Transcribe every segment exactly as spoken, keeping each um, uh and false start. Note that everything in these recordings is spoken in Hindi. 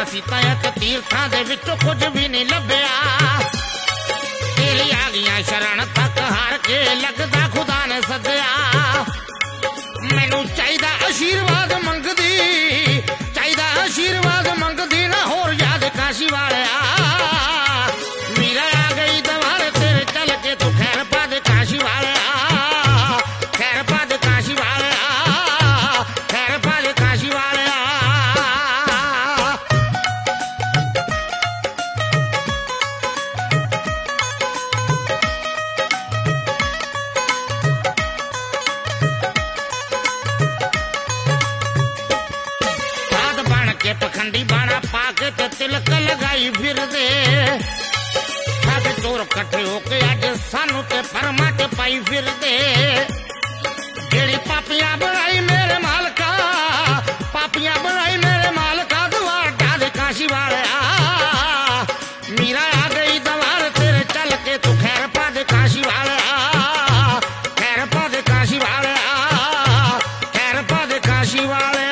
सीता ते तीर्थां दे विचों कुछ भी नहीं लभ्या। तेरी आ गईयां शरण तक हार के लगदा खुदा ने सद्या। मैनू चाहिदा आशीर्वाद मंगदी, चाहिदा आशीर्वाद मंगदी ना होर याद काशी वालिया। मीरा आ गई दवार तेरे चल के तू खैर पा दे काशी वालिया, खैर पा दे काशी वालिया, खैर पा दे काशी वालिया। के पखंडी बाणा पाके ते तिलक लगाई फिर दे। ठग चोर कट्ठे होके अज सानू ते परमाट पाई फिर दे। जेड़ी पापियां बनाई मेरे मालका, पापियां बनाई मेरे मालका दवार ढा दे काशी वालिया। मीरा आ गई दवार तेरे चल के तू खैर पा दे काशी वालिया, खैर पा दे काशी वालिया, खैर पा दे काशी वालिया।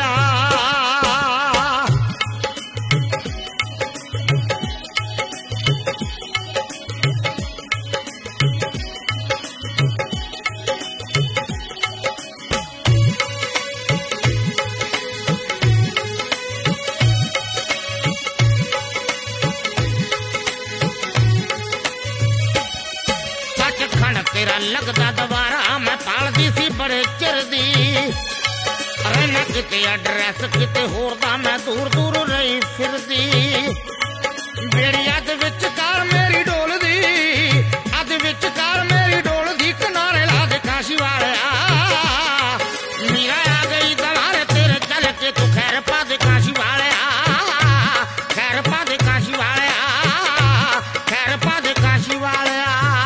तेरा लगदा दवारा मैं पालदी सी बड़े चिर दी। रहना किते एड्रैस किते होर दा मैं दूर दूर रही फिरदी। बेड़ी अद विचकार मेरी डोलदी, अद विचकार मेरी डोलदी किनारे ला दे काशी वालिया। मीरा आ गई दवार तेरे चल के तू खैर पा दे काशी वालिया, खैर पा दे काशी वालिया, खैर पा दे काशी वालिया।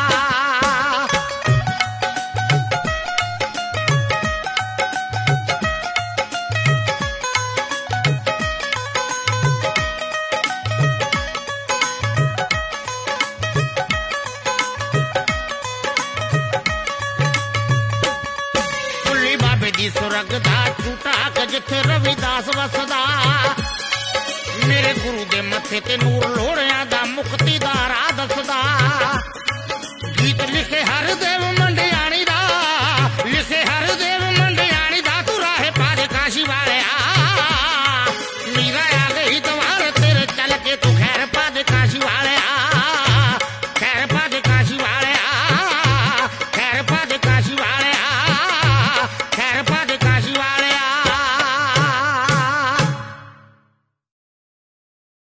सुरग दा टूटा जिथे रविदास वसदा। मेरे गुरु दे मथे ते नूर लोड़िया दा मुक्ति दा राह दसदा। गीत लिखे हर देव